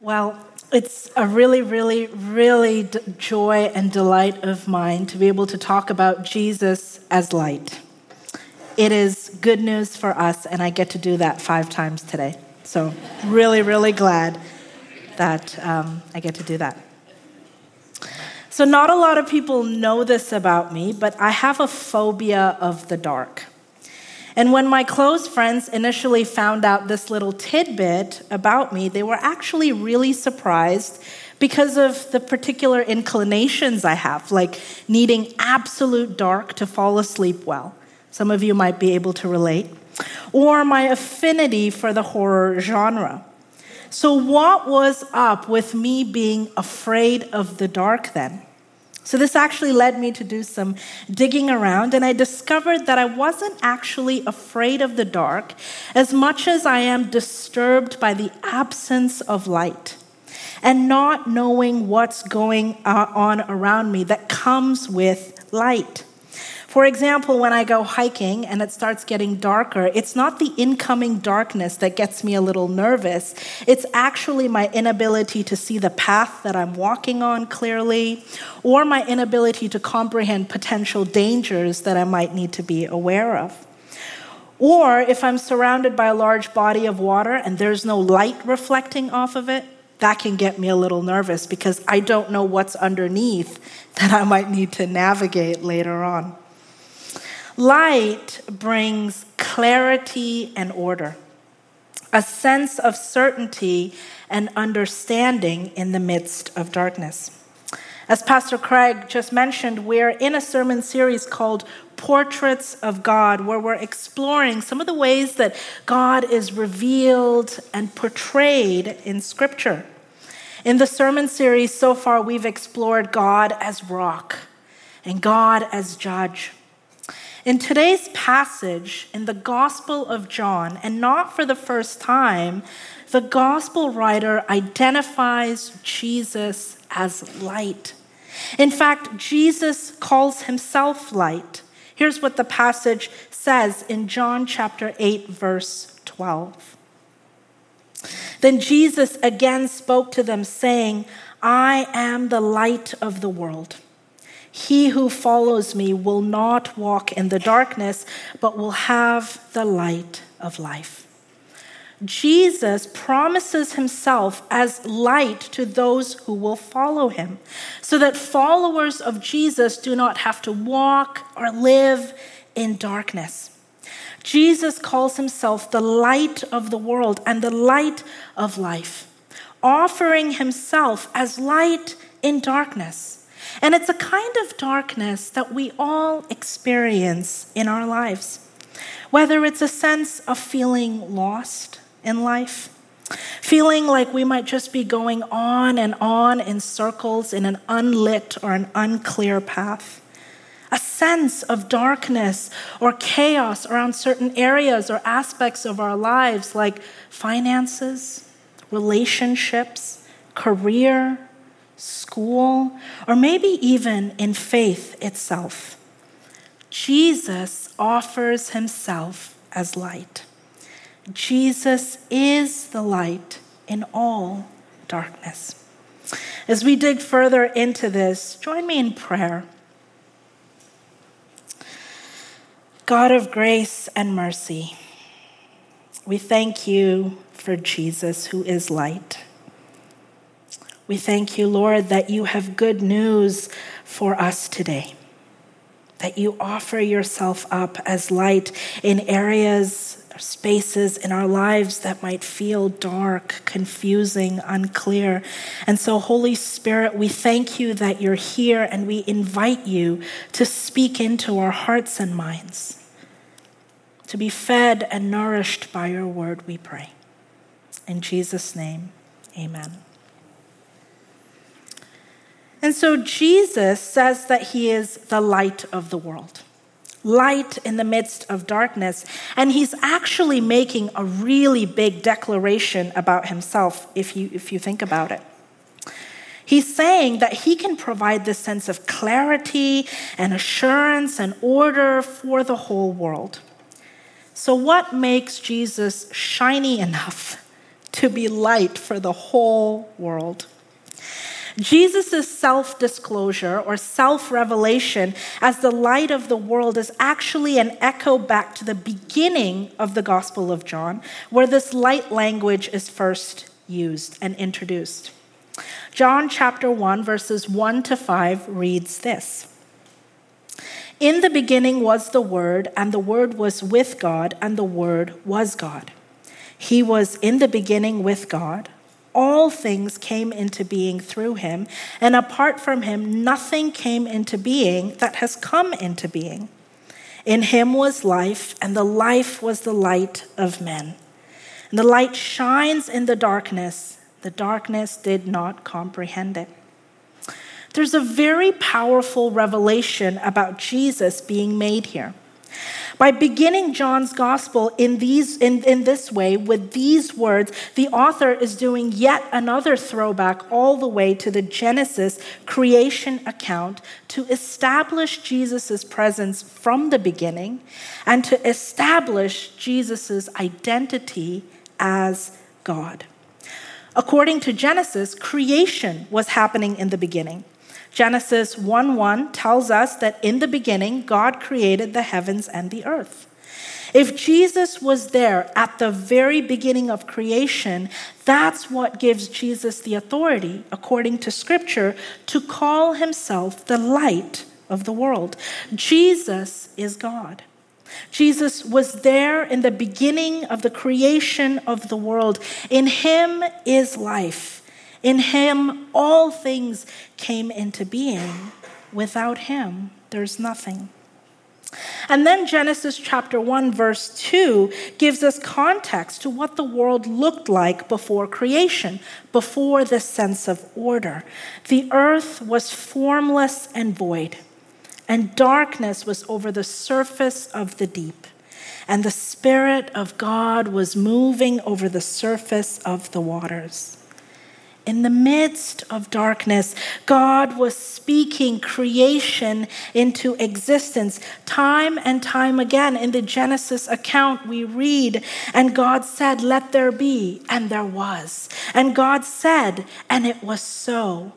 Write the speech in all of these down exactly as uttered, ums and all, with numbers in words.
Well, it's a really, really, really d- joy and delight of mine to be able to talk about Jesus as light. It is good news for us, and I get to do that five times today. So really, really glad that um, I get to do that. So not a lot of people know this about me, but I have a phobia of the dark. And when my close friends initially found out this little tidbit about me, they were actually really surprised because of the particular inclinations I have, like needing absolute dark to fall asleep well. Some of you might be able to relate. Or my affinity for the horror genre. So what was up with me being afraid of the dark then? So this actually led me to do some digging around, and I discovered that I wasn't actually afraid of the dark as much as I am disturbed by the absence of light and not knowing what's going on around me that comes with light. For example, when I go hiking and it starts getting darker, it's not the incoming darkness that gets me a little nervous. It's actually my inability to see the path that I'm walking on clearly, or my inability to comprehend potential dangers that I might need to be aware of. Or if I'm surrounded by a large body of water and there's no light reflecting off of it, that can get me a little nervous because I don't know what's underneath that I might need to navigate later on. Light brings clarity and order, a sense of certainty and understanding in the midst of darkness. As Pastor Craig just mentioned, we're in a sermon series called Portraits of God, where we're exploring some of the ways that God is revealed and portrayed in Scripture. In the sermon series so far, we've explored God as rock and God as judge. In today's passage, in the Gospel of John, and not for the first time, the Gospel writer identifies Jesus as light. In fact, Jesus calls himself light. Here's what the passage says in John chapter eight, verse twelve. Then Jesus again spoke to them, saying, I am the light of the world. He who follows me will not walk in the darkness, but will have the light of life. Jesus promises himself as light to those who will follow him, so that followers of Jesus do not have to walk or live in darkness. Jesus calls himself the light of the world and the light of life, offering himself as light in darkness. And it's a kind of darkness that we all experience in our lives, whether it's a sense of feeling lost in life, feeling like we might just be going on and on in circles in an unlit or an unclear path, a sense of darkness or chaos around certain areas or aspects of our lives like finances, relationships, career, school, or maybe even in faith itself. Jesus offers himself as light. Jesus is the light in all darkness. As we dig further into this, join me in prayer. God of grace and mercy, we thank you for Jesus, who is light. We thank you, Lord, that you have good news for us today, that you offer yourself up as light in areas or spaces in our lives that might feel dark, confusing, unclear. And so, Holy Spirit, we thank you that you're here, and we invite you to speak into our hearts and minds, to be fed and nourished by your word, we pray. In Jesus' name, amen. And so Jesus says that he is the light of the world, light in the midst of darkness. And he's actually making a really big declaration about himself, if you, if you think about it. He's saying that he can provide this sense of clarity and assurance and order for the whole world. So what makes Jesus shiny enough to be light for the whole world. Jesus' self-disclosure or self-revelation as the light of the world is actually an echo back to the beginning of the Gospel of John, where this light language is first used and introduced. John chapter one, verses one to five reads this. In the beginning was the Word, and the Word was with God, and the Word was God. He was in the beginning with God. All things came into being through him, and apart from him, nothing came into being that has come into being. In him was life, and the life was the light of men. And the light shines in the darkness. The darkness did not comprehend it. There's a very powerful revelation about Jesus being made here. By beginning John's gospel in these in, in this way, with these words, the author is doing yet another throwback all the way to the Genesis creation account to establish Jesus' presence from the beginning and to establish Jesus' identity as God. According to Genesis, creation was happening in the beginning. Genesis one one tells us that in the beginning, God created the heavens and the earth. If Jesus was there at the very beginning of creation, that's what gives Jesus the authority, according to Scripture, to call himself the light of the world. Jesus is God. Jesus was there in the beginning of the creation of the world. In him is life. In him, all things came into being. Without him, there's nothing. And then Genesis chapter one, verse two gives us context to what the world looked like before creation, before the sense of order. The earth was formless and void, and darkness was over the surface of the deep. And the Spirit of God was moving over the surface of the waters. In the midst of darkness, God was speaking creation into existence. Time and time again in the Genesis account we read, and God said, "Let there be," and there was. And God said, and it was so.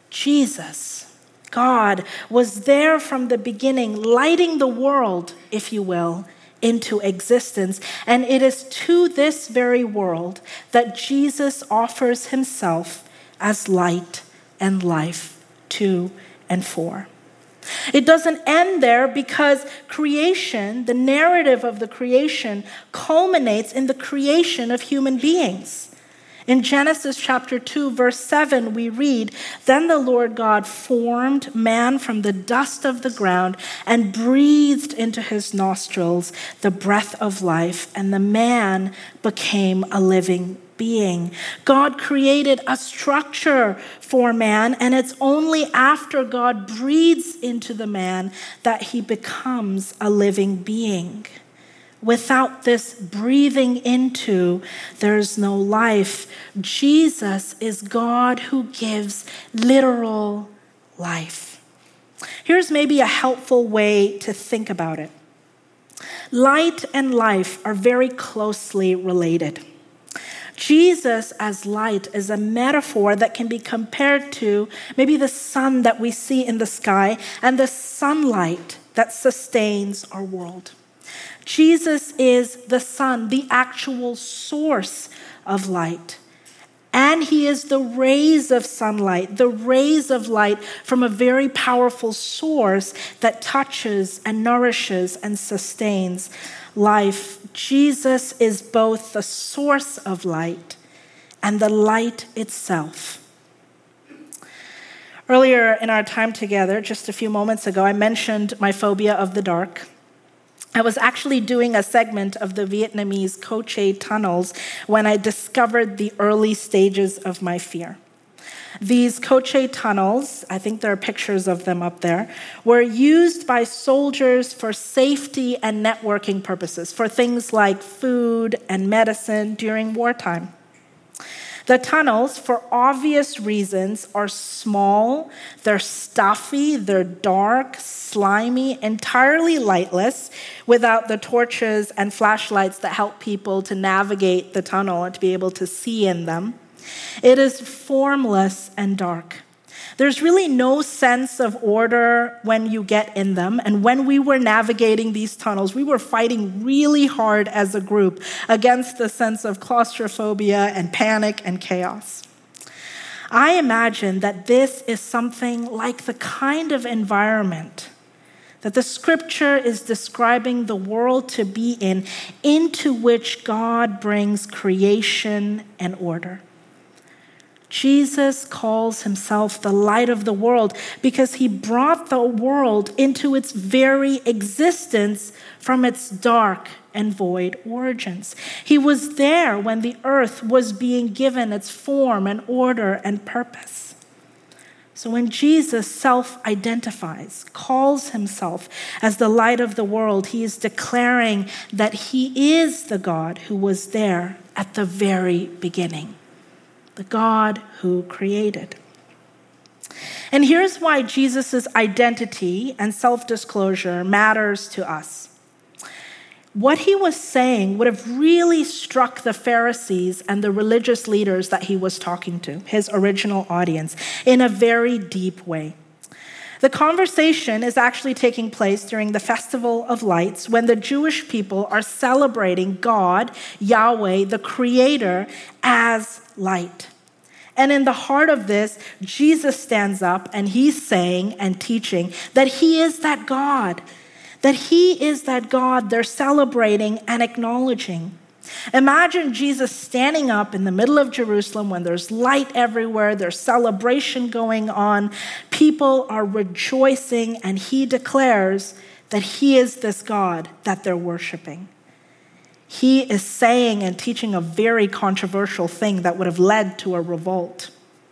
Jesus, God, was there from the beginning, lighting the world, if you will, into existence. And it is to this very world that Jesus offers himself as light and life to and for. It doesn't end there because creation, the narrative of the creation, culminates in the creation of human beings. In Genesis chapter two, verse seven, we read, "Then the Lord God formed man from the dust of the ground and breathed into his nostrils the breath of life, and the man became a living being." God created a structure for man, and it's only after God breathes into the man that he becomes a living being. Without this breathing into, there's no life. Jesus is God who gives literal life. Here's maybe a helpful way to think about it. Light and life are very closely related. Jesus as light is a metaphor that can be compared to maybe the sun that we see in the sky and the sunlight that sustains our world. Jesus is the sun, the actual source of light. And he is the rays of sunlight, the rays of light from a very powerful source that touches and nourishes and sustains life. Jesus is both the source of light and the light itself. Earlier in our time together, just a few moments ago, I mentioned my phobia of the dark. I was actually doing a segment of the Vietnamese Co Che tunnels when I discovered the early stages of my fear. These Co Che tunnels, I think there are pictures of them up there, were used by soldiers for safety and networking purposes, for things like food and medicine during wartime. The tunnels, for obvious reasons, are small, they're stuffy, they're dark, slimy, entirely lightless, without the torches and flashlights that help people to navigate the tunnel and to be able to see in them. It is formless and dark. There's really no sense of order when you get in them. And when we were navigating these tunnels, we were fighting really hard as a group against the sense of claustrophobia and panic and chaos. I imagine that this is something like the kind of environment that the scripture is describing the world to be in, into which God brings creation and order. Jesus calls himself the light of the world because he brought the world into its very existence from its dark and void origins. He was there when the earth was being given its form and order and purpose. So when Jesus self-identifies, calls himself as the light of the world, he is declaring that he is the God who was there at the very beginning. The God who created. And here's why Jesus' identity and self-disclosure matters to us. What he was saying would have really struck the Pharisees and the religious leaders that he was talking to, his original audience, in a very deep way. The conversation is actually taking place during the Festival of Lights when the Jewish people are celebrating God, Yahweh, the Creator, as light. And in the heart of this, Jesus stands up and he's saying and teaching that he is that God, that he is that God they're celebrating and acknowledging. Imagine Jesus standing up in the middle of Jerusalem when there's light everywhere, there's celebration going on, people are rejoicing, and he declares that he is this God that they're worshiping. He is saying and teaching a very controversial thing that would have led to a revolt.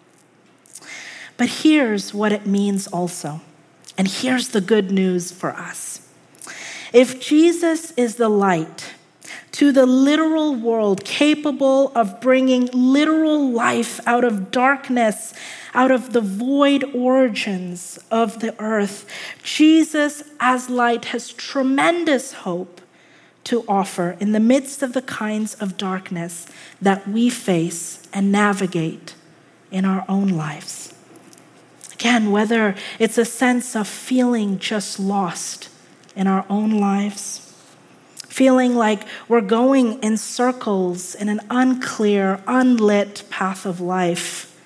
But here's what it means also. And here's the good news for us. If Jesus is the light to the literal world, capable of bringing literal life out of darkness, out of the void origins of the earth, Jesus as light has tremendous hope to offer in the midst of the kinds of darkness that we face and navigate in our own lives. Again, whether it's a sense of feeling just lost in our own lives, feeling like we're going in circles in an unclear, unlit path of life,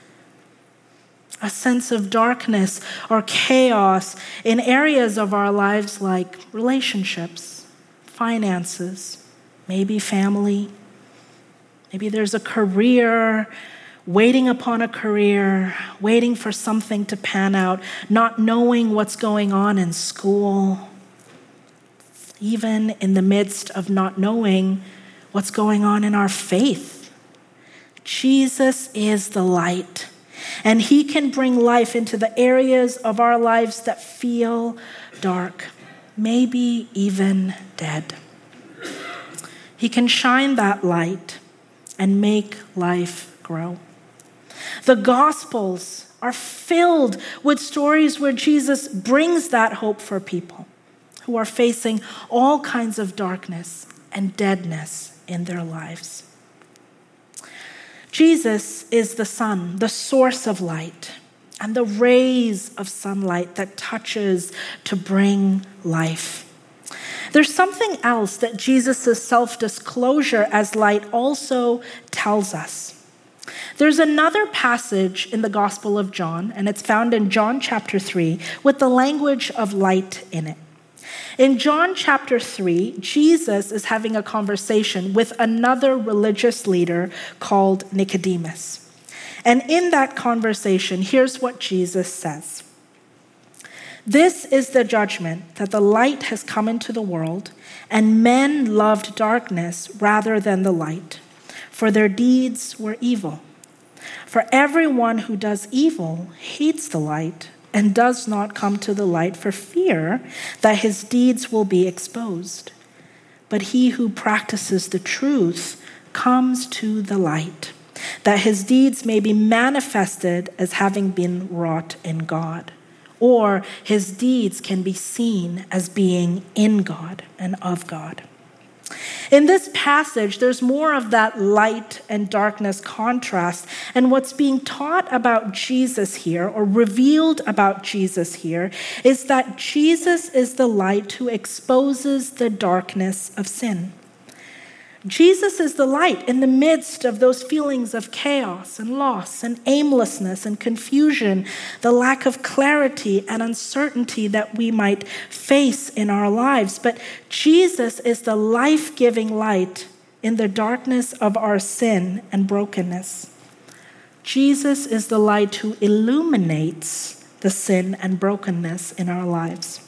a sense of darkness or chaos in areas of our lives like relationships, finances, maybe family. Maybe there's a career, waiting upon a career, waiting for something to pan out, not knowing what's going on in school, even in the midst of not knowing what's going on in our faith. Jesus is the light, and he can bring life into the areas of our lives that feel dark, maybe even dead. He can shine that light and make life grow. The Gospels are filled with stories where Jesus brings that hope for people who are facing all kinds of darkness and deadness in their lives. Jesus is the sun, the source of light, and the rays of sunlight that touches to bring life. There's something else that Jesus' self-disclosure as light also tells us. There's another passage in the Gospel of John, and it's found in John chapter three, with the language of light in it. In John chapter three, Jesus is having a conversation with another religious leader called Nicodemus. And in that conversation, here's what Jesus says. This is the judgment, that the light has come into the world, and men loved darkness rather than the light, for their deeds were evil. For everyone who does evil hates the light and does not come to the light for fear that his deeds will be exposed. But he who practices the truth comes to the light, that his deeds may be manifested as having been wrought in God, or his deeds can be seen as being in God and of God. In this passage, there's more of that light and darkness contrast. And what's being taught about Jesus here, or revealed about Jesus here, is that Jesus is the light who exposes the darkness of sin. Jesus is the light in the midst of those feelings of chaos and loss and aimlessness and confusion, the lack of clarity and uncertainty that we might face in our lives. But Jesus is the life-giving light in the darkness of our sin and brokenness. Jesus is the light who illuminates the sin and brokenness in our lives.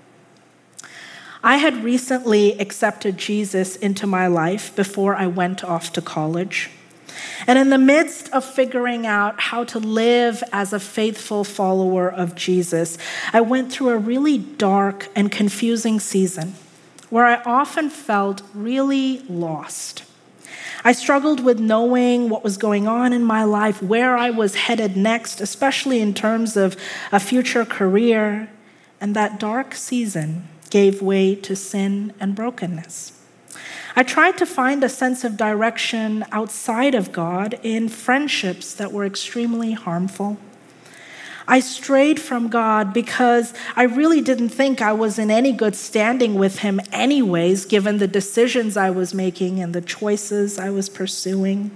I had recently accepted Jesus into my life before I went off to college. And in the midst of figuring out how to live as a faithful follower of Jesus, I went through a really dark and confusing season where I often felt really lost. I struggled with knowing what was going on in my life, where I was headed next, especially in terms of a future career. And that dark season gave way to sin and brokenness. I tried to find a sense of direction outside of God in friendships that were extremely harmful. I strayed from God because I really didn't think I was in any good standing with him anyways, given the decisions I was making and the choices I was pursuing.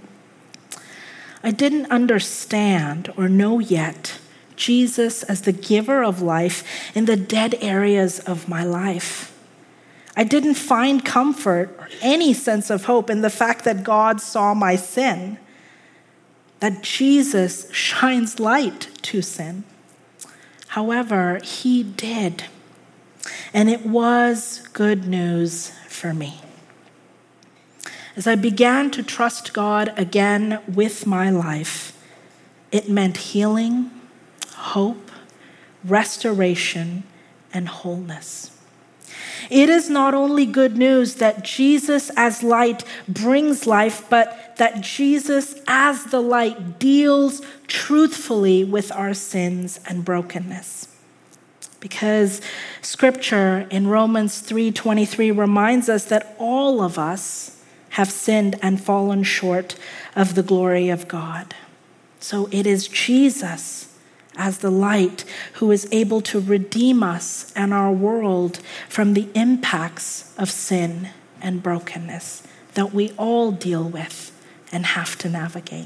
I didn't understand or know yet Jesus as the giver of life in the dead areas of my life. I didn't find comfort or any sense of hope in the fact that God saw my sin, that Jesus shines light to sin. However, he did, and it was good news for me. As I began to trust God again with my life, it meant healing, hope, restoration, and wholeness. It is not only good news that Jesus as light brings life, but that Jesus as the light deals truthfully with our sins and brokenness. Because scripture in Romans three twenty-three reminds us that all of us have sinned and fallen short of the glory of God. So it is Jesus as the light who is able to redeem us and our world from the impacts of sin and brokenness that we all deal with and have to navigate.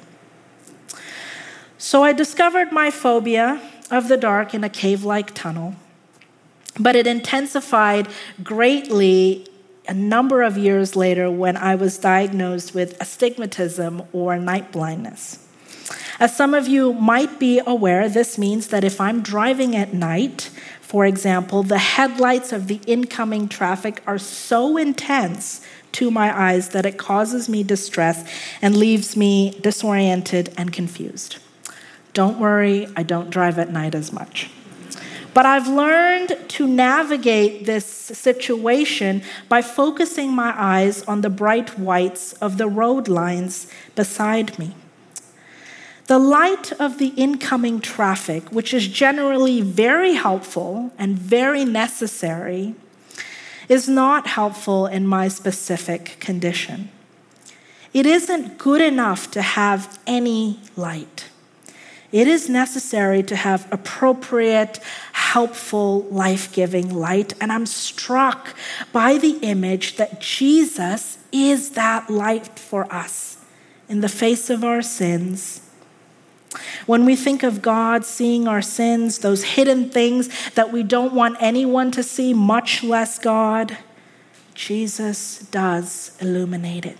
So I discovered my phobia of the dark in a cave-like tunnel, but it intensified greatly a number of years later when I was diagnosed with astigmatism or night blindness. As some of you might be aware, this means that if I'm driving at night, for example, the headlights of the incoming traffic are so intense to my eyes that it causes me distress and leaves me disoriented and confused. Don't worry, I don't drive at night as much. But I've learned to navigate this situation by focusing my eyes on the bright whites of the road lines beside me. The light of the incoming traffic, which is generally very helpful and very necessary, is not helpful in my specific condition. It isn't good enough to have any light. It is necessary to have appropriate, helpful, life-giving light. And I'm struck by the image that Jesus is that light for us in the face of our sins. When we think of God seeing our sins, those hidden things that we don't want anyone to see, much less God, Jesus does illuminate it.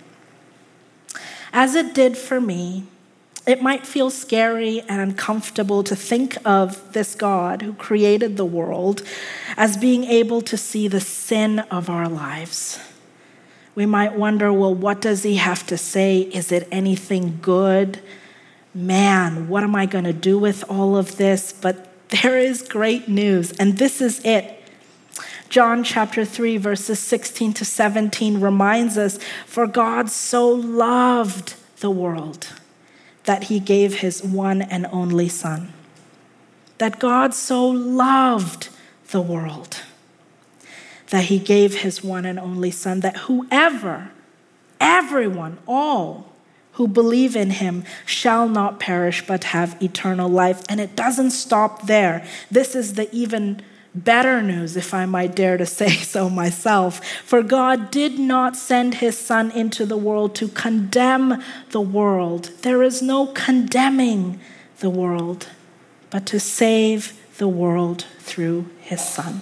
As it did for me, it might feel scary and uncomfortable to think of this God who created the world as being able to see the sin of our lives. We might wonder, well, what does he have to say? Is it anything good? Man, what am I going to do with all of this? But there is great news, and this is it. John chapter three, verses sixteen to seventeen reminds us, for God so loved the world that he gave his one and only Son. That God so loved the world that he gave his one and only Son, that whoever, everyone, all who believe in him shall not perish but have eternal life. And it doesn't stop there. This is the even better news, if I might dare to say so myself. For God did not send his Son into the world to condemn the world. There is no condemning the world, but to save the world through his Son.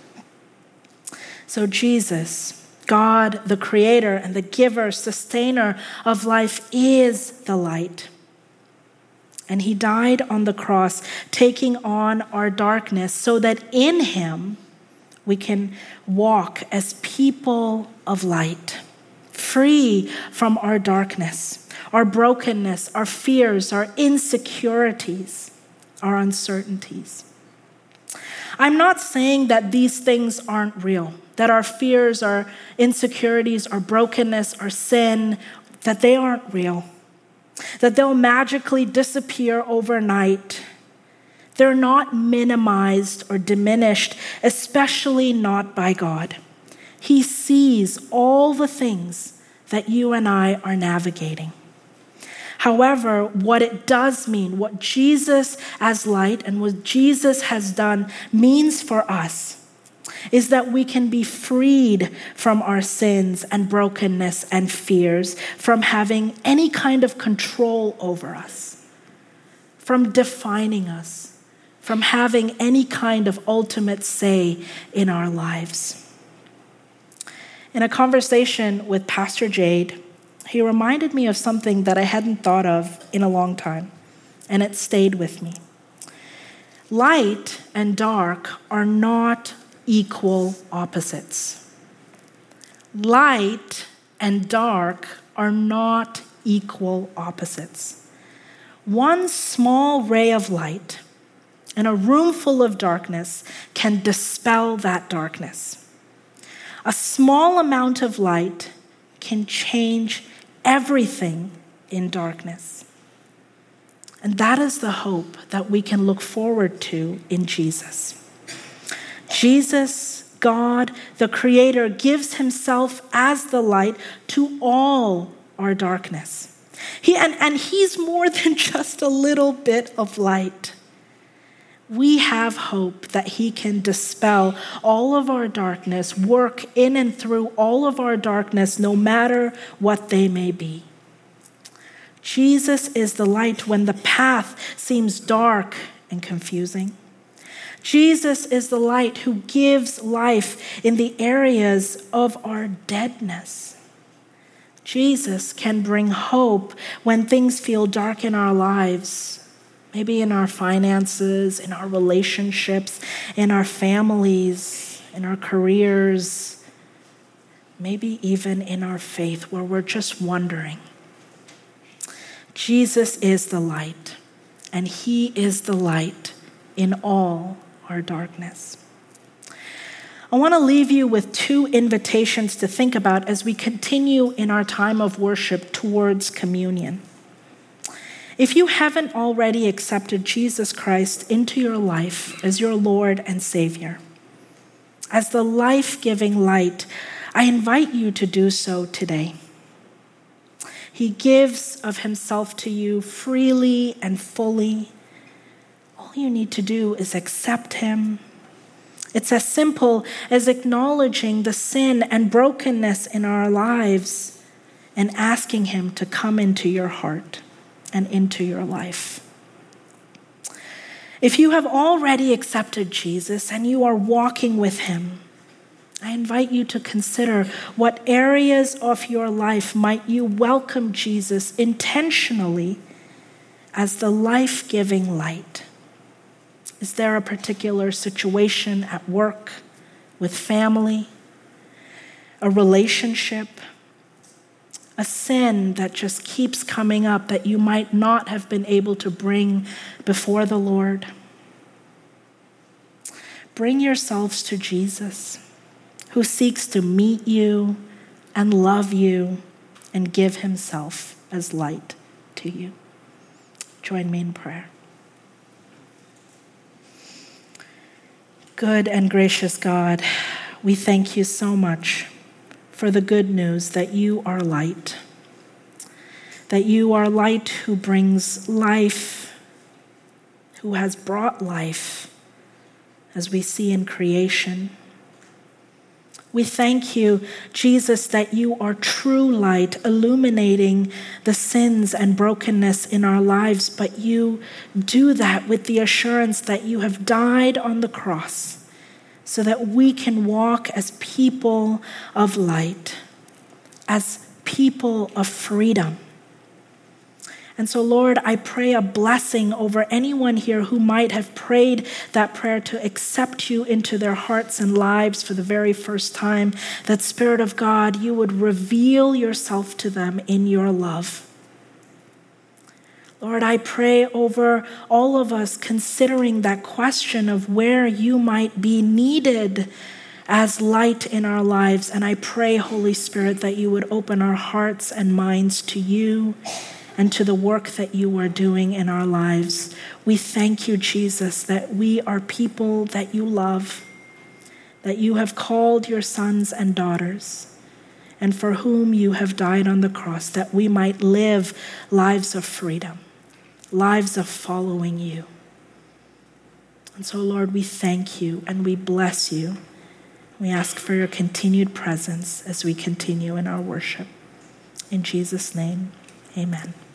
So Jesus, God, the creator and the giver, sustainer of life, is the light. And he died on the cross, taking on our darkness so that in him we can walk as people of light, free from our darkness, our brokenness, our fears, our insecurities, our uncertainties. I'm not saying that these things aren't real, that our fears, our insecurities, our brokenness, our sin, that they aren't real, that they'll magically disappear overnight. They're not minimized or diminished, especially not by God. He sees all the things that you and I are navigating. However, what it does mean, what Jesus as light and what Jesus has done means for us, is that we can be freed from our sins and brokenness and fears, from having any kind of control over us, from defining us, from having any kind of ultimate say in our lives. In a conversation with Pastor Jade, he reminded me of something that I hadn't thought of in a long time, and it stayed with me. Light and dark are not equal opposites. Light and dark are not equal opposites. One small ray of light in a room full of darkness can dispel that darkness. A small amount of light can change everything in darkness. And that is the hope that we can look forward to in Jesus. Jesus, God, the Creator, gives himself as the light to all our darkness. He, and, and he's more than just a little bit of light. We have hope that he can dispel all of our darkness, work in and through all of our darkness, no matter what they may be. Jesus is the light when the path seems dark and confusing. Jesus is the light who gives life in the areas of our deadness. Jesus can bring hope when things feel dark in our lives, maybe in our finances, in our relationships, in our families, in our careers, maybe even in our faith where we're just wondering. Jesus is the light, and he is the light in all our darkness. I want to leave you with two invitations to think about as we continue in our time of worship towards communion. If you haven't already accepted Jesus Christ into your life as your Lord and Savior, as the life-giving light, I invite you to do so today. He gives of himself to you freely and fully. All you need to do is accept him. It's as simple as acknowledging the sin and brokenness in our lives and asking him to come into your heart and into your life. If you have already accepted Jesus and you are walking with him, I invite you to consider what areas of your life might you welcome Jesus intentionally as the life-giving light. Is there a particular situation at work, with family, a relationship, a sin that just keeps coming up that you might not have been able to bring before the Lord? Bring yourselves to Jesus, who seeks to meet you and love you and give himself as light to you. Join me in prayer. Good and gracious God, we thank you so much for the good news that you are light, that you are light who brings life, who has brought life, as we see in creation. We thank you, Jesus, that you are true light, illuminating the sins and brokenness in our lives, but you do that with the assurance that you have died on the cross so that we can walk as people of light, as people of freedom. And so, Lord, I pray a blessing over anyone here who might have prayed that prayer to accept you into their hearts and lives for the very first time, that Spirit of God, you would reveal yourself to them in your love. Lord, I pray over all of us considering that question of where you might be needed as light in our lives. And I pray, Holy Spirit, that you would open our hearts and minds to you and to the work that you are doing in our lives. We thank you, Jesus, that we are people that you love, that you have called your sons and daughters, and for whom you have died on the cross, that we might live lives of freedom, lives of following you. And so, Lord, we thank you and we bless you. We ask for your continued presence as we continue in our worship. In Jesus' name, amen.